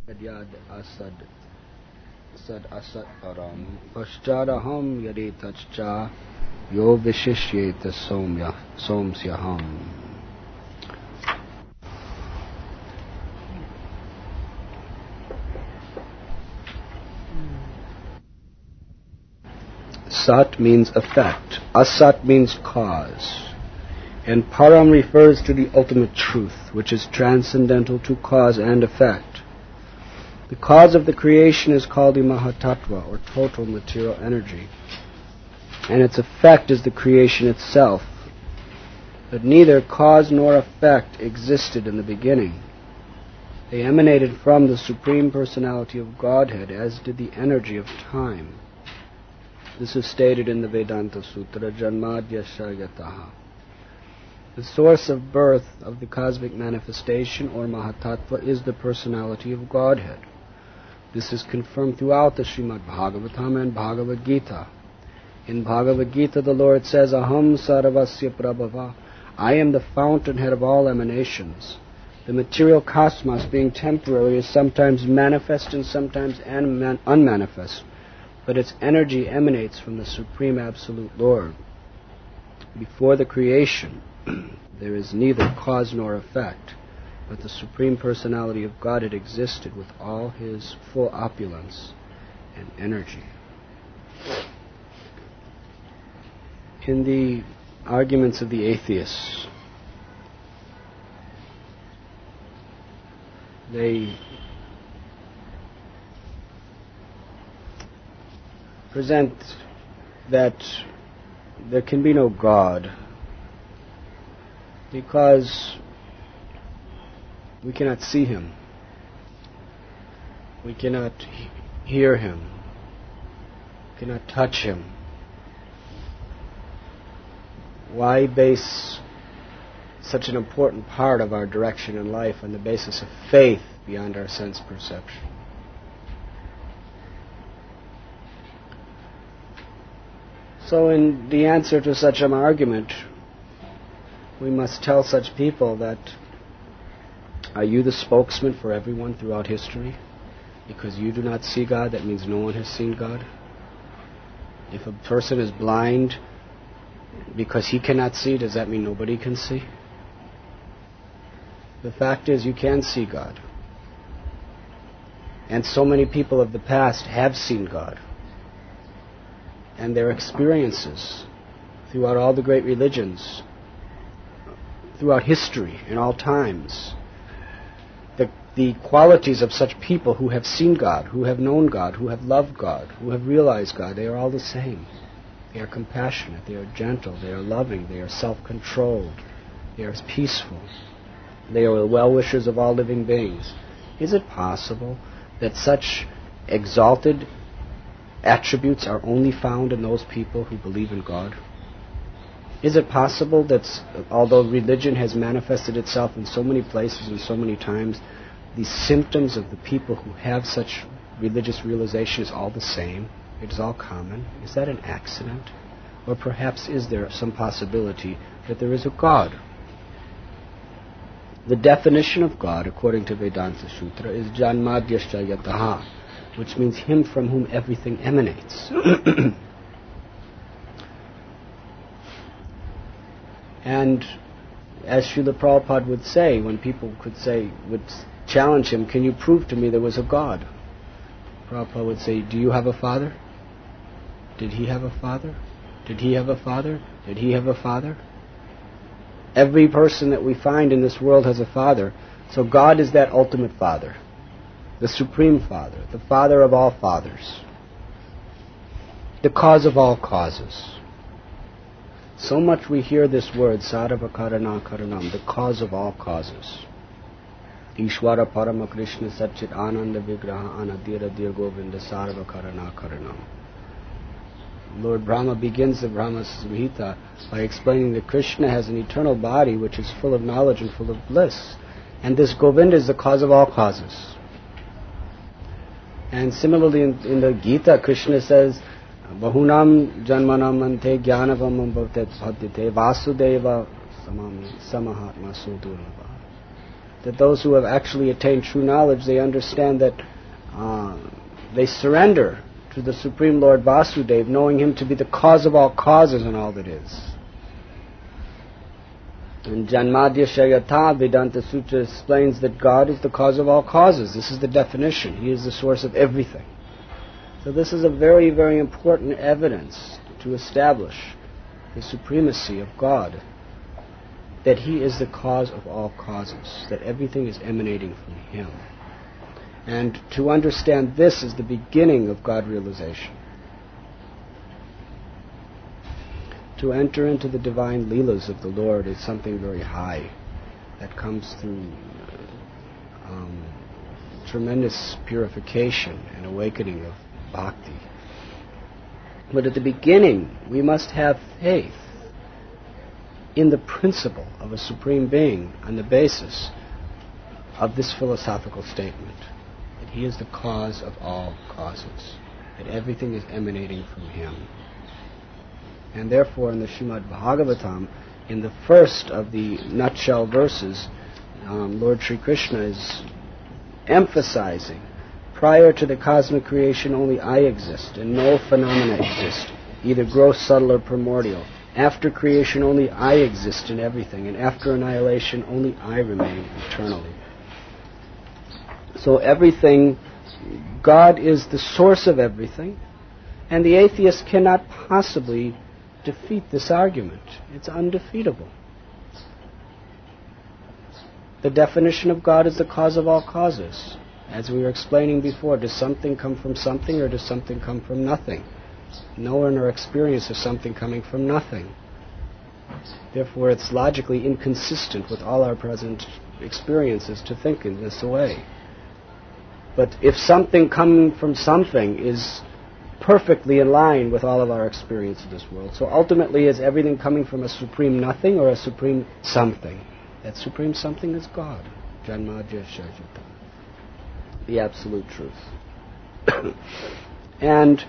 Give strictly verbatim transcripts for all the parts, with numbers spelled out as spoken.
Yad asad sad asat param pascharaham yadi tachcha yo vishishyeta somya somsyaham. Sat means effect, asat means cause, and param refers to the ultimate truth, which is transcendental to cause and effect. The cause of the creation is called the Mahatattva, or total material energy, and its effect is the creation itself. But neither cause nor effect existed in the beginning. They emanated from the Supreme Personality of Godhead, as did the energy of time. This is stated in the Vedanta Sutra, Janmadhyasya Yataha. The source of birth of the cosmic manifestation, or Mahatattva, is the personality of Godhead. This is confirmed throughout the Srimad Bhagavatam and Bhagavad Gita. In Bhagavad Gita, the Lord says, Aham sarvasya prabhava, I am the fountainhead of all emanations. The material cosmos, being temporary, is sometimes manifest and sometimes unman- unmanifest, but its energy emanates from the Supreme Absolute Lord. Before the creation, there is neither cause nor effect, but the Supreme Personality of God had existed with all His full opulence and energy. In the arguments of the atheists, they present that there can be no God because we cannot see Him, we cannot he- hear Him, we cannot touch Him. Why base such an important part of our direction in life on the basis of faith beyond our sense perception? So in the answer to such an argument, we must tell such people that, are you the spokesman for everyone throughout history? Because you do not see God, that means no one has seen God. If a person is blind because he cannot see, does that mean nobody can see? The fact is, you can see God. And so many people of the past have seen God. And their experiences throughout all the great religions, throughout history, in all times, the, the qualities of such people who have seen God, who have known God, who have loved God, who have realized God, they are all the same. They are compassionate, they are gentle, they are loving, they are self-controlled, they are peaceful, they are the well-wishers of all living beings. Is it possible that such exalted attributes are only found in those people who believe in God? Is it possible that, although religion has manifested itself in so many places and so many times, the symptoms of the people who have such religious realization is all the same? It is all common? Is that an accident? Or perhaps is there some possibility that there is a God? The definition of God, according to Vedanta Sutra, is Janmadhyasya Yataha, which means Him from whom everything emanates. And as Srila Prabhupada would say, when people could say, would challenge him, can you prove to me there was a God? Prabhupada would say, do you have a father? Did he have a father? Did he have a father? Did he have a father? Every person that we find in this world has a father. So God is that ultimate father, the supreme father, the father of all fathers, the cause of all causes. So much we hear this word, Sarva Karana Karanam, the cause of all causes. Ishvara Parama Krishna Satchit Ananda Vigraha Anadira Dir Govinda Sarva Karana Karanam. Lord Brahma begins the Brahma Samhita by explaining that Krishna has an eternal body which is full of knowledge and full of bliss. And this Govinda is the cause of all causes. And similarly in, in the Gita, Krishna says, Bahunam janmanam ante jnanavam bhavate bhadyate vasudeva samami samahatma sudurlabha. that those who have actually attained true knowledge, they understand that uh, they surrender to the Supreme Lord Vasudeva, knowing Him to be the cause of all causes and all that is. And Janmadhya Shayata Vedanta Sutra explains that God is the cause of all causes. This is the definition. He is the source of everything. So this is a very, very important evidence to establish the supremacy of God, that He is the cause of all causes, that everything is emanating from Him. And to understand this is the beginning of God realization. To enter into the divine leelas of the Lord is something very high that comes through um, tremendous purification and awakening of bhakti. But at the beginning, we must have faith in the principle of a Supreme Being on the basis of this philosophical statement, that He is the cause of all causes, that everything is emanating from Him. And therefore, in the Srimad Bhagavatam, in the first of the nutshell verses, um, Lord Sri Krishna is emphasizing, prior to the cosmic creation, only I exist, and no phenomena exist, either gross, subtle, or primordial. After creation, only I exist in everything, and after annihilation, only I remain eternally. So everything, God is the source of everything, and the atheist cannot possibly defeat this argument. It's undefeatable. The definition of God is the cause of all causes. As we were explaining before, does something come from something, or does something come from nothing? Nowhere in our experience is something coming from nothing. Therefore, it's logically inconsistent with all our present experiences to think in this way. But if something coming from something is perfectly in line with all of our experience of this world, so ultimately is everything coming from a supreme nothing or a supreme something? That supreme something is God. Janmadhya Shayata. The absolute truth. And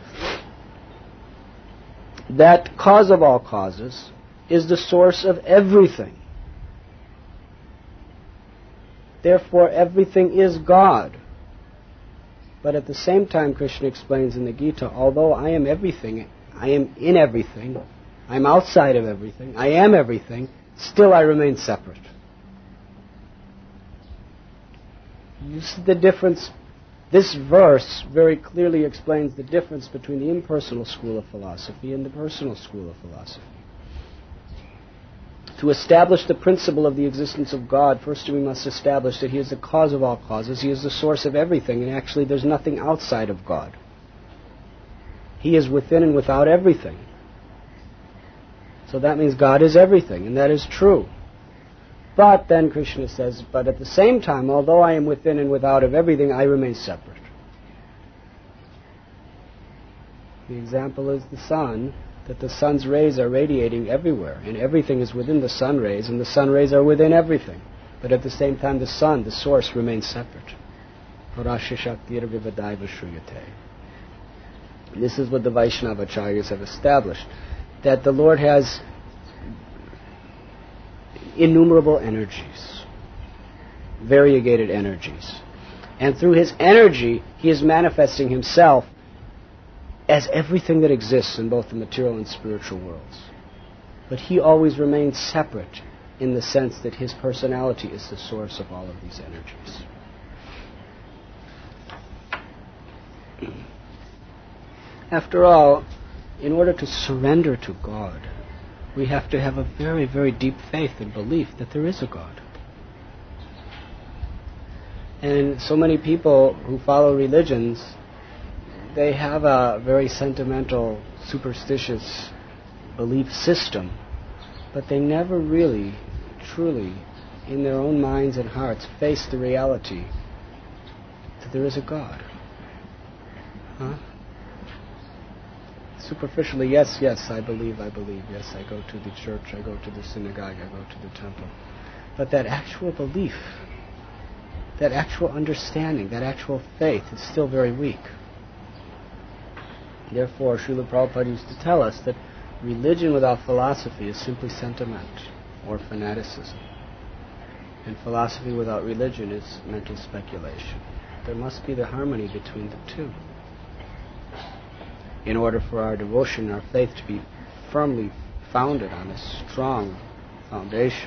that cause of all causes is the source of everything. Therefore, everything is God. But at the same time, Krishna explains in the Gita, although I am everything, I am in everything, I am outside of everything, I am everything, still I remain separate. You see the difference? This verse very clearly explains the difference between the impersonal school of philosophy and the personal school of philosophy. To establish the principle of the existence of God, first we must establish that He is the cause of all causes, He is the source of everything, and actually there's nothing outside of God. He is within and without everything. So that means God is everything, and that is true. But then Krishna says, but at the same time, although I am within and without of everything, I remain separate. The example is the sun, that the sun's rays are radiating everywhere, and everything is within the sun rays, and the sun rays are within everything. But at the same time, the sun, the source, remains separate. This is what the Vaishnavacharyas have established, that the Lord has innumerable energies, variegated energies. And through His energy, He is manifesting Himself as everything that exists in both the material and spiritual worlds. But He always remains separate in the sense that His personality is the source of all of these energies. After all, in order to surrender to God, we have to have a very, very deep faith and belief that there is a God. And so many people who follow religions, they have a very sentimental, superstitious belief system, but they never really, truly, in their own minds and hearts, face the reality that there is a God. Huh? Superficially, yes, yes, I believe, I believe, yes, I go to the church, I go to the synagogue, I go to the temple. But that actual belief, that actual understanding, that actual faith is still very weak. Therefore, Srila Prabhupada used to tell us that religion without philosophy is simply sentiment or fanaticism. And philosophy without religion is mental speculation. There must be the harmony between the two in order for our devotion, our faith to be firmly founded on a strong foundation.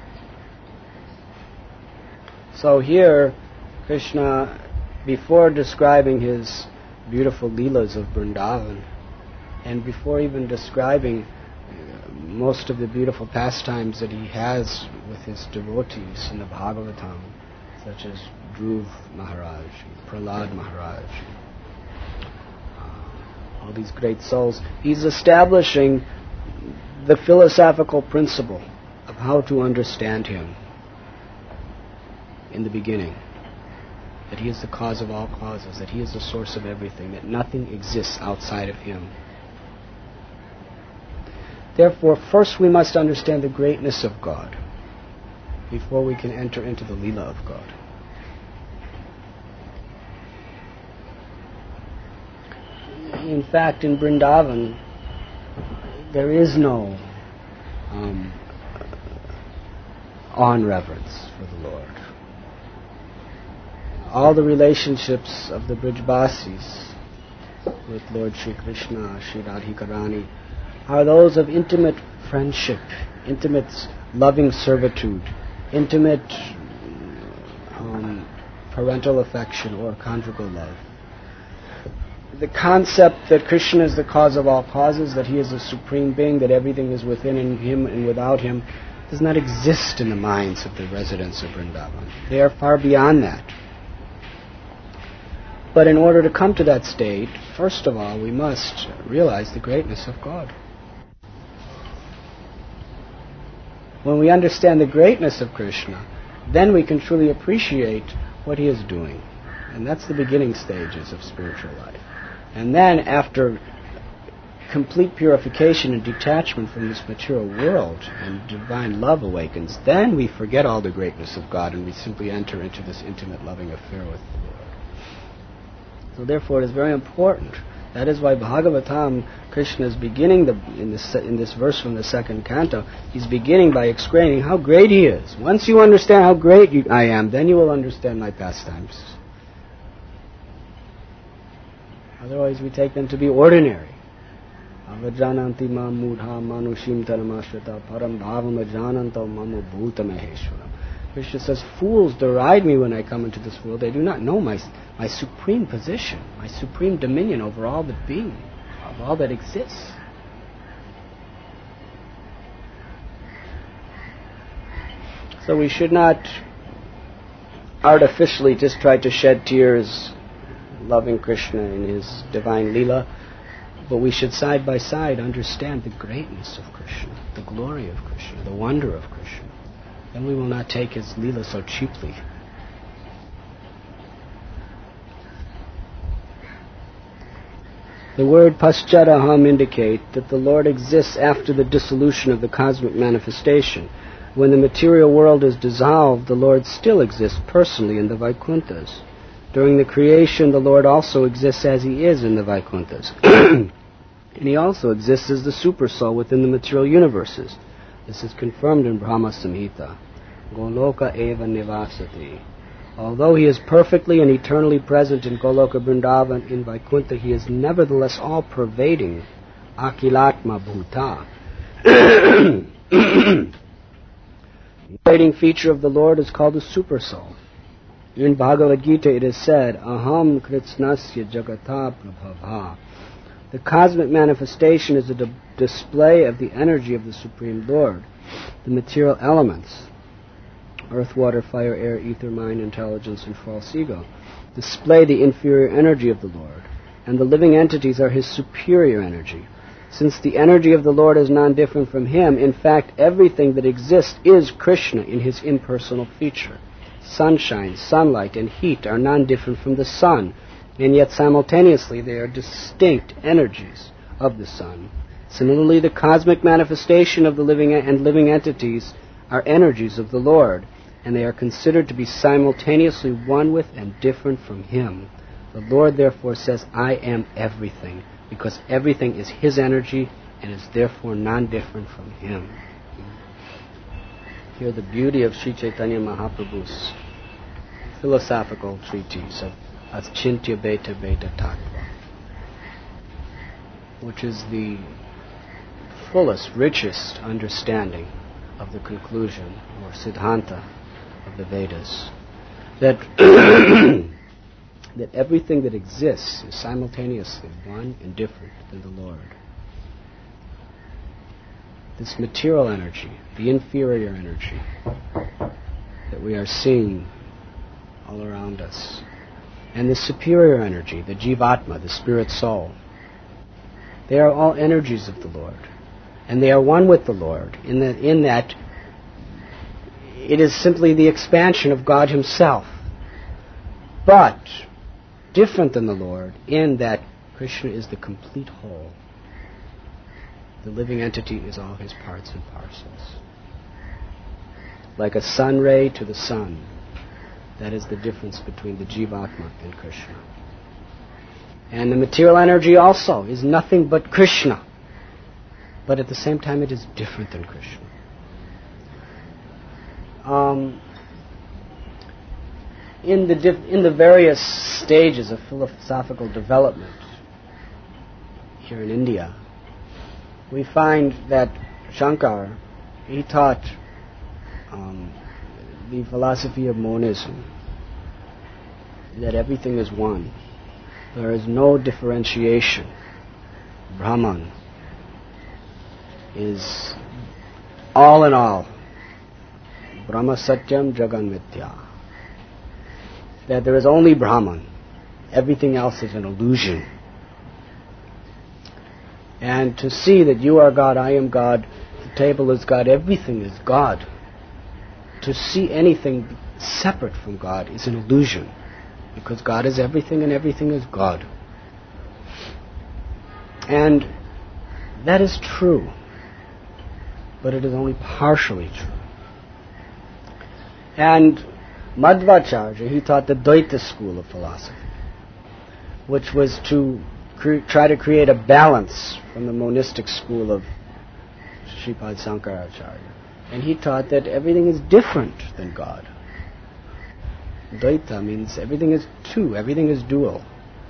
So here, Krishna, before describing his beautiful Leelas of Vrindavan, and before even describing uh, most of the beautiful pastimes that he has with his devotees in the Bhagavatam, such as Dhruv Maharaj, Prahlad Maharaj, uh, all these great souls, he's establishing the philosophical principle of how to understand him in the beginning. That he is the cause of all causes, that he is the source of everything, that nothing exists outside of him. Therefore, first we must understand the greatness of God before we can enter into the Leela of God. In fact, in Vrindavan, there is no um, awe and reverence for the Lord. All the relationships of the Brijbasis with Lord Sri Krishna, Sri Radhika Rani, are those of intimate friendship, intimate loving servitude, intimate um, parental affection or conjugal love. The concept that Krishna is the cause of all causes, that he is the supreme being, that everything is within him and without him, does not exist in the minds of the residents of Vrindavan. They are far beyond that. But in order to come to that state, first of all, we must realize the greatness of God. When we understand the greatness of Krishna, then we can truly appreciate what he is doing. And that's the beginning stages of spiritual life. And then, after complete purification and detachment from this material world and divine love awakens, then we forget all the greatness of God and we simply enter into this intimate loving affair with the Lord. So therefore it is very important. That is why Bhagavatam, Krishna is beginning the, in, this, in this verse from the second canto, he's beginning by explaining how great he is. Once you understand how great you, I am, then you will understand my pastimes. Otherwise we take them to be ordinary. Avajananti ma mudha manushim taramashvata param bhavam ajananto mamo bhuta maheshwaram. Krishna says, fools deride me when I come into this world. They do not know my, my supreme position, my supreme dominion over all that being, of all that exists. So we should not artificially just try to shed tears loving Krishna in his divine Leela, but we should side by side understand the greatness of Krishna, the glory of Krishna, the wonder of Krishna. Then we will not take his Leela so cheaply. The word pascharaham indicate that the Lord exists after the dissolution of the cosmic manifestation. When the material world is dissolved, the Lord still exists personally in the Vaikunthas. During the creation, the Lord also exists as he is in the Vaikunthas. And he also exists as the Supersoul within the material universes. This is confirmed in Brahma Samhita. Goloka eva nivasati. Although he is perfectly and eternally present in Goloka Vrindavan, in Vaikuntha, he is nevertheless all-pervading. Akilatma bhuta. The pervading feature of the Lord is called the Supersoul. In Bhagavad Gita it is said, Aham kritsnasya jagata prabhava. The cosmic manifestation is a di- display of the energy of the Supreme Lord. The material elements, earth, water, fire, air, ether, mind, intelligence, and false ego, display the inferior energy of the Lord, and the living entities are his superior energy. Since the energy of the Lord is non-different from him, in fact, everything that exists is Krishna in his impersonal feature. Sunshine, sunlight, and heat are non-different from the sun, and yet simultaneously they are distinct energies of the sun. Similarly, the cosmic manifestation of the living and living entities are energies of the Lord, and they are considered to be simultaneously one with and different from him. The Lord therefore says, I am everything, because everything is his energy and is therefore non-different from him. hear the beauty of Sri Chaitanya Mahaprabhu's philosophical treatise of Achintya Beta Beta Tattva, which is the fullest, richest understanding of the conclusion or Siddhanta of the Vedas, that that everything that exists is simultaneously one and different than the Lord. This material energy, the inferior energy that we are seeing all around us, and the superior energy, the Jivatma, the spirit soul, they are all energies of the Lord. And they are one with the Lord in that, in that it is simply the expansion of God Himself. But different than the Lord in that Krishna is the complete whole. The living entity is all His parts and parcels. Like a sun ray to the sun, that is the difference between the Jivatma and Krishna. And the material energy also is nothing but Krishna. But at the same time it is different than Krishna. Um, in the diff- in the various stages of philosophical development here in India, we find that Shankar, he taught um, the philosophy of monism, that everything is one. There is no differentiation. Brahman is all in all. Brahma Satyam Jagan Mithya. That there is only Brahman. Everything else is an illusion. And to see that you are God, I am God, the table is God, everything is God. To see anything separate from God is an illusion. Because God is everything and everything is God. And that is true. But it is only partially true. And Madhvacharya, he taught the Dvaita school of philosophy, which was to cre- try to create a balance from the monistic school of Sripad Sankaracharya. And he taught that everything is different than God. Dvaita means everything is two, everything is dual.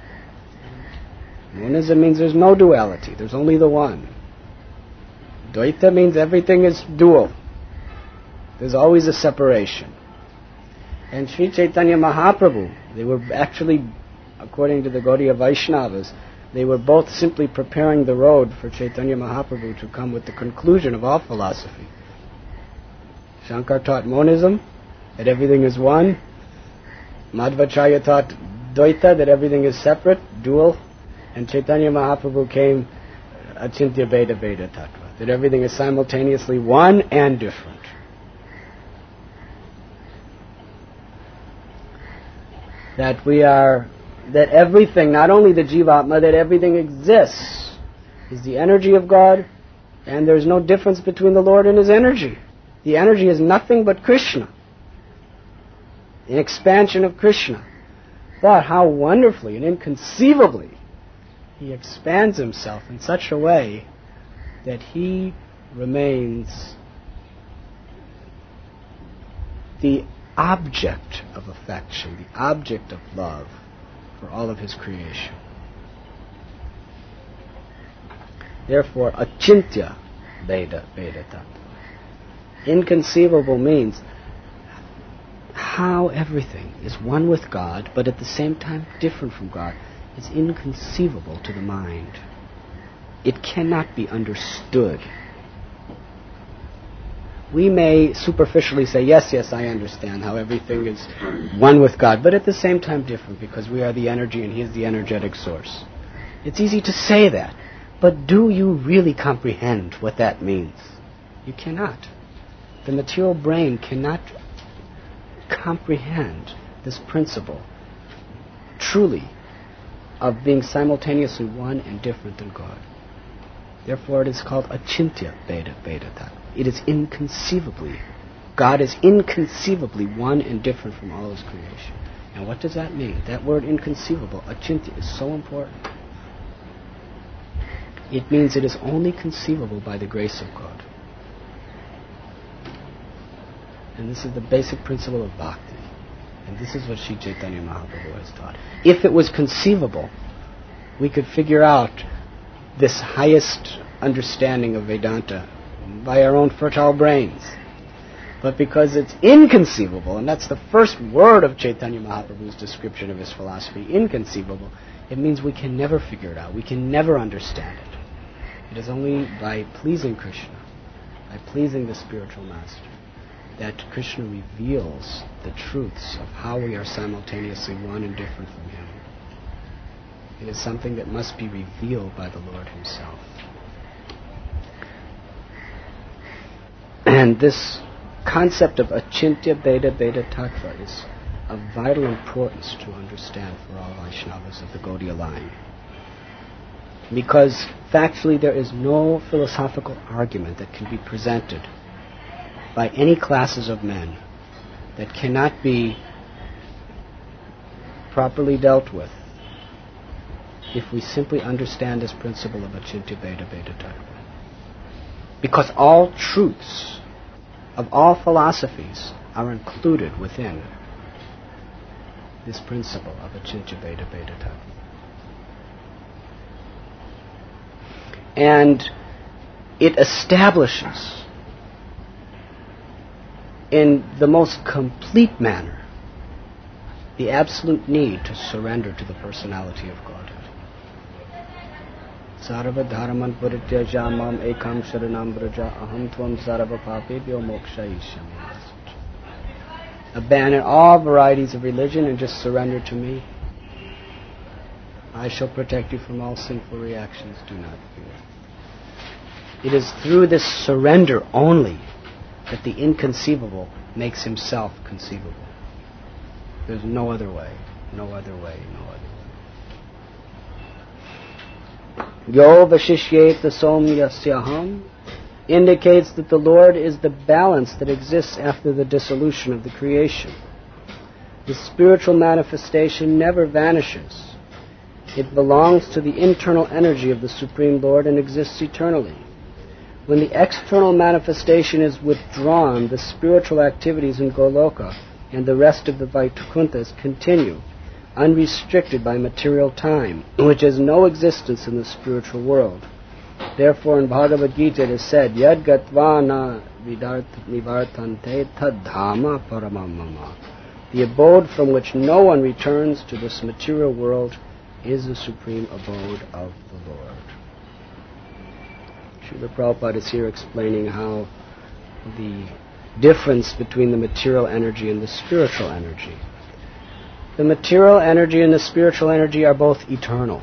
Monism means there's no duality, there's only the one. Dvaita means everything is dual. There's always a separation. And Sri Chaitanya Mahaprabhu, they were actually, according to the Gaudiya Vaishnavas, they were both simply preparing the road for Chaitanya Mahaprabhu to come with the conclusion of all philosophy. Shankar taught monism, that everything is one. Madhvacharya taught Dvaita, that everything is separate, dual. And Chaitanya Mahaprabhu came Achintya Beta Beta Tattva, that everything is simultaneously one and different. That we are, that everything, not only the Jivatma, that everything exists, is the energy of God, and there's no difference between the Lord and His energy. The energy is nothing but Krishna, an expansion of Krishna. But how wonderfully and inconceivably He expands Himself in such a way that He remains the object of affection, the object of love for all of His creation. Therefore, Achintya Veda Veda Tattva. Inconceivable means how everything is one with God, but at the same time different from God, is inconceivable to the mind. It cannot be understood. We may superficially say, yes, yes, I understand how everything is one with God, but at the same time different, because we are the energy and He is the energetic source. It's easy to say that, but do you really comprehend what that means? You cannot. The material brain cannot comprehend this principle, truly, of being simultaneously one and different than God. Therefore it is called Achintya Veda Veda Tattva. It is inconceivably, God is inconceivably one and different from all His creation. And what does that mean? That word inconceivable, Achintya, is so important. It means it is only conceivable by the grace of God. And this is the basic principle of bhakti. And this is what Sri Chaitanya Mahaprabhu has taught. If it was conceivable, we could figure out this highest understanding of Vedanta by our own fertile brains. But because it's inconceivable, and that's the first word of Chaitanya Mahaprabhu's description of his philosophy, inconceivable, it means we can never figure it out. We can never understand it. It is only by pleasing Krishna, by pleasing the spiritual master, that Krishna reveals the truths of how we are simultaneously one and different from him. It is something that must be revealed by the Lord himself. And this concept of achintya bheda bheda tattva is of vital importance to understand for all Vaishnavas of the Gaudiya line. Because factually there is no philosophical argument that can be presented by any classes of men that cannot be properly dealt with if we simply understand this principle of achintya bheda bheda tattva. Because all truths of all philosophies are included within this principle of achintya bheda bheda tattva. And it establishes in the most complete manner the absolute need to surrender to the personality of Godhead. Sarva dharman parityaja mam ekam sharanam braja aham tvam sarva papebhyo mokshayishyami. Abandon all varieties of religion and just surrender to me. I shall protect you from all sinful reactions. Do not fear. It is through this surrender only that the inconceivable makes himself conceivable. There's no other way, no other way, no other way. Yo vashishyet somyasyaham indicates that the Lord is the balance that exists after the dissolution of the creation. The spiritual manifestation never vanishes. It belongs to the internal energy of the Supreme Lord and exists eternally. When the external manifestation is withdrawn, the spiritual activities in Goloka and the rest of the Vaikuntha's continue, unrestricted by material time, which has no existence in the spiritual world. Therefore, in Bhagavad Gita it is said, Yad gatva na nivartante tad dhamma paramam mama. The abode from which no one returns to this material world is the supreme abode of the Lord. Srila Prabhupada is here explaining how the difference between the material energy and the spiritual energy. The material energy and the spiritual energy are both eternal.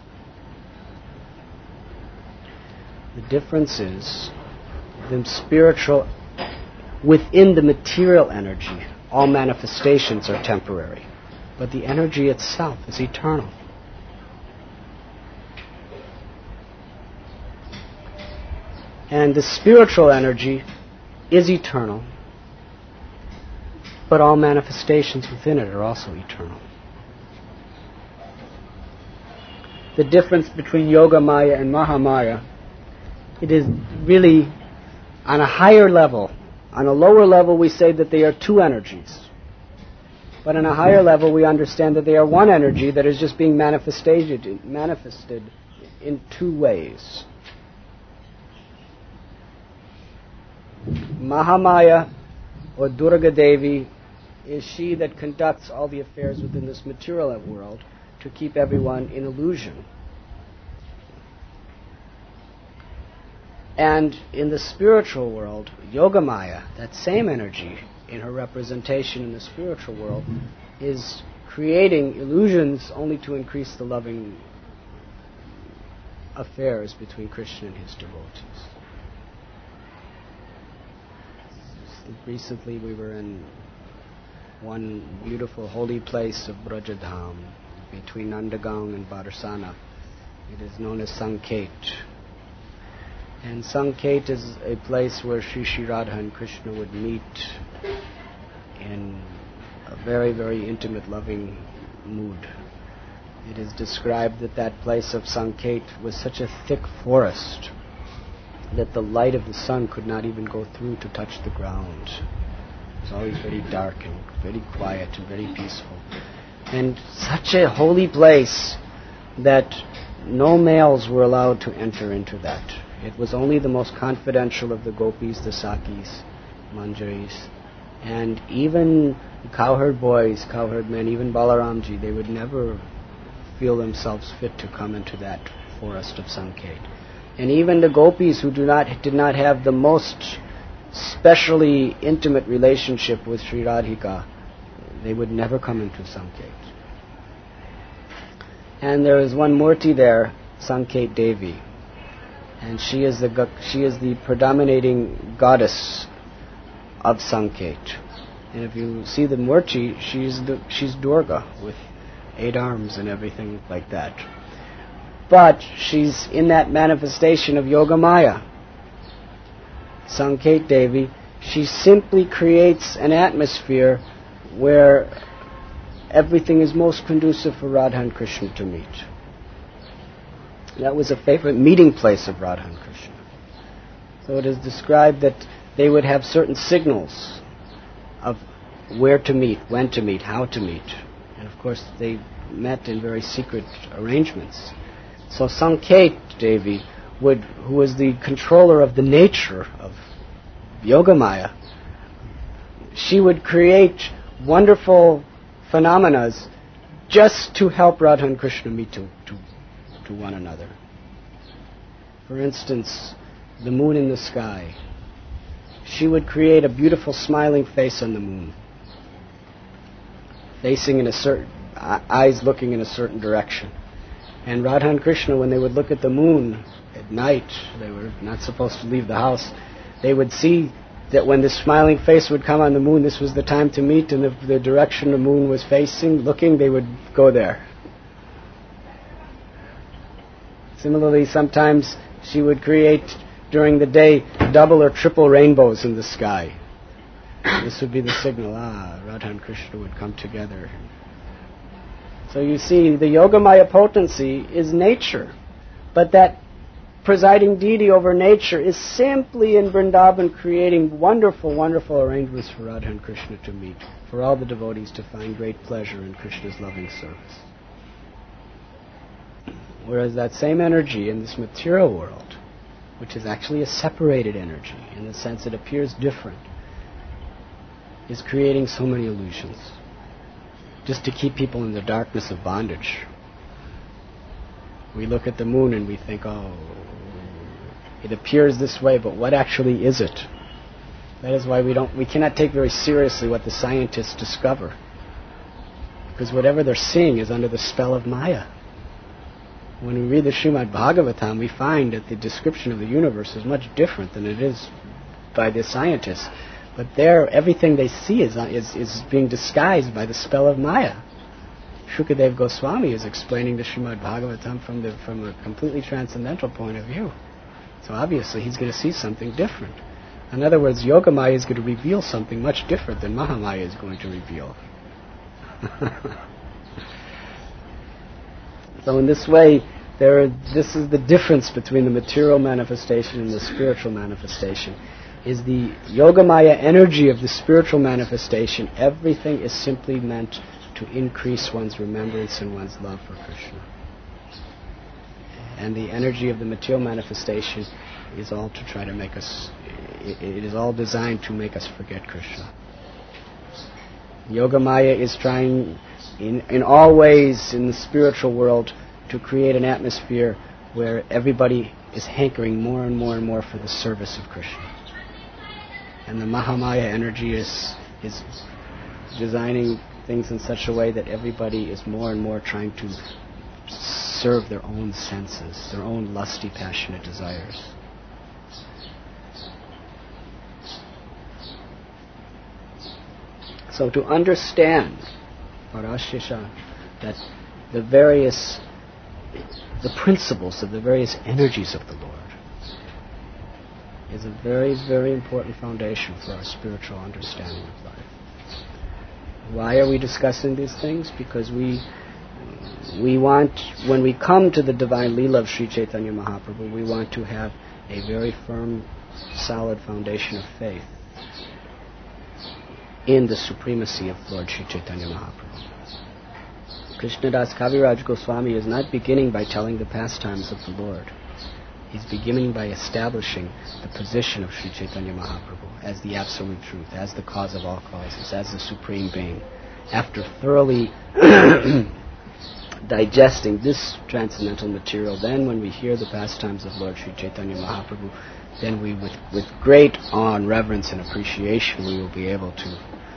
The difference is the spiritual, within the material energy, all manifestations are temporary, but the energy itself is eternal. And the spiritual energy is eternal, but all manifestations within it are also eternal. The difference between Yoga Maya and Mahamaya, it is really on a higher level. On a lower level we say that they are two energies. But on a higher level we understand that they are one energy that is just being manifested, manifested in two ways. Mahamaya, or Durga Devi, is she that conducts all the affairs within this material world to keep everyone in illusion. And in the spiritual world, Yogamaya, that same energy in her representation in the spiritual world, is creating illusions only to increase the loving affairs between Krishna and his devotees. Recently we were in one beautiful holy place of Brajadham between Nandagang and Barsana. It is known as Sanket. And Sanket is a place where Sri Sri Radha and Krishna would meet in a very, very intimate, loving mood. It is described that that place of Sanket was such a thick forest that the light of the sun could not even go through to touch the ground. It was always very dark and very quiet and very peaceful. And such a holy place that no males were allowed to enter into that. It was only the most confidential of the gopis, the sakis, manjaris, and even cowherd boys, cowherd men, even Balaramji, they would never feel themselves fit to come into that forest of Sanket. And even the gopis who do not did not have the most specially intimate relationship with Sri Radhika, they would never come into Sanket. And there is one Murti there, Sanket Devi, and she is the she is the predominating goddess of Sanket. And if you see the Murti, she's the, she's Durga with eight arms and everything like that. But she's in that manifestation of Yogamaya. Sanket Devi, she simply creates an atmosphere where everything is most conducive for Radha and Krishna to meet. That was a favorite meeting place of Radha and Krishna. So it is described that they would have certain signals of where to meet, when to meet, how to meet. And of course they met in very secret arrangements. So Sanket Devi, would, who was the controller of the nature of Yogamaya, she would create wonderful phenomena just to help Radha and Krishna meet to, to, to one another. For instance, the moon in the sky. She would create a beautiful smiling face on the moon, facing in a certain, eyes looking in a certain direction. And Radha and Krishna, when they would look at the moon at night, they were not supposed to leave the house, they would see that when the smiling face would come on the moon, this was the time to meet, and the, the direction the moon was facing, looking, they would go there. Similarly, sometimes she would create, during the day, double or triple rainbows in the sky. This would be the signal, ah, Radha and Krishna would come together. So you see, the Yogamaya potency is nature, but that presiding deity over nature is simply in Vrindavan creating wonderful, wonderful arrangements for Radha and Krishna to meet, for all the devotees to find great pleasure in Krishna's loving service. Whereas that same energy in this material world, which is actually a separated energy in the sense it appears different, is creating so many illusions, just to keep people in the darkness of bondage. We look at the moon and we think, oh, it appears this way, but what actually is it? That is why we don't, we cannot take very seriously what the scientists discover, because whatever they're seeing is under the spell of Maya. When we read the Srimad Bhagavatam, we find that the description of the universe is much different than it is by the scientists. But there, everything they see is, is, is being disguised by the spell of Maya. Shukadev Goswami is explaining the Srimad Bhagavatam from, the, from a completely transcendental point of view. So obviously he's going to see something different. In other words, Yogamaya is going to reveal something much different than Mahamaya is going to reveal. So in this way, there are, this is the difference between the material manifestation and the spiritual manifestation. Is the Yogamaya energy of the spiritual manifestation, everything is simply meant to increase one's remembrance and one's love for Krishna. And the energy of the material manifestation is all to try to make us, it is all designed to make us forget Krishna. Yogamaya is trying in, in all ways in the spiritual world to create an atmosphere where everybody is hankering more and more and more for the service of Krishna. And the Mahamaya energy is is designing things in such a way that everybody is more and more trying to serve their own senses, their own lusty, passionate desires. So to understand, Parashesha, that the various, the principles of the various energies of the Lord is a very, very important foundation for our spiritual understanding of life. Why are we discussing these things? Because we we want, when we come to the divine Leela of Sri Chaitanya Mahaprabhu, we want to have a very firm, solid foundation of faith. in the supremacy of Lord Sri Chaitanya Mahaprabhu. Krishnadas Kaviraj Goswami is not beginning by telling the pastimes of the Lord. He's beginning by establishing the position of Sri Chaitanya Mahaprabhu as the absolute truth, as the cause of all causes, as the supreme being. After thoroughly digesting this transcendental material, then when we hear the pastimes of Lord Sri Chaitanya Mahaprabhu, then we, with, with great awe and reverence and appreciation, we will be able to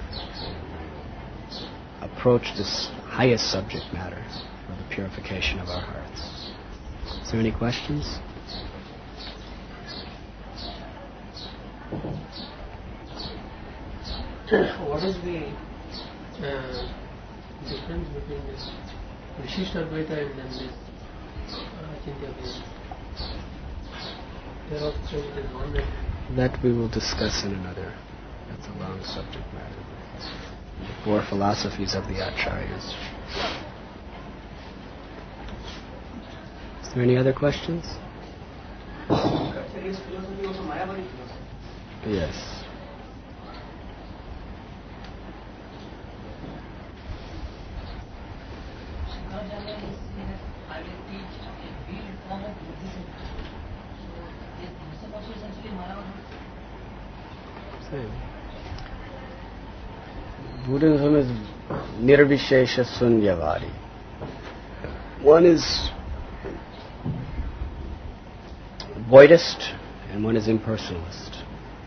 approach this highest subject matter for the purification of our hearts. Is there any questions? What is the uh, difference between this Vishishta Advaita and then this Achintya Advaita? There are there is one that... That we will discuss in another. That's a long subject matter. The four philosophies of the Acharyas. Is there any other questions? His philosophy was a Mayavadi philosophy. Yes. I will teach a real form of Buddhism. So, is Buddhism also essentially Mayavadi? Same. Buddhism is Nirvishesha Sunyavadi. One is voidist and one is impersonalist.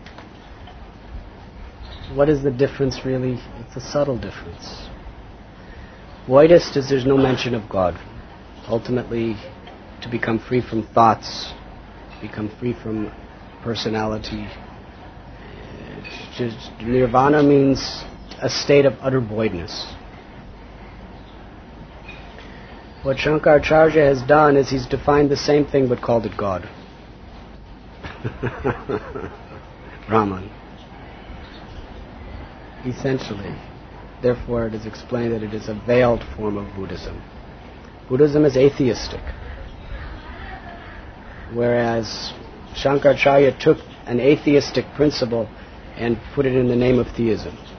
What is the difference really? It's a subtle difference. Voidist is there's no mention of God. Ultimately, to become free from thoughts, become free from personality. Just, nirvana means a state of utter voidness. What Shankaracharya has done is he's defined the same thing but called it God. Brahman. Essentially. Therefore, it is explained that it is a veiled form of Buddhism. Buddhism is atheistic. Whereas Shankaracharya took an atheistic principle and put it in the name of theism.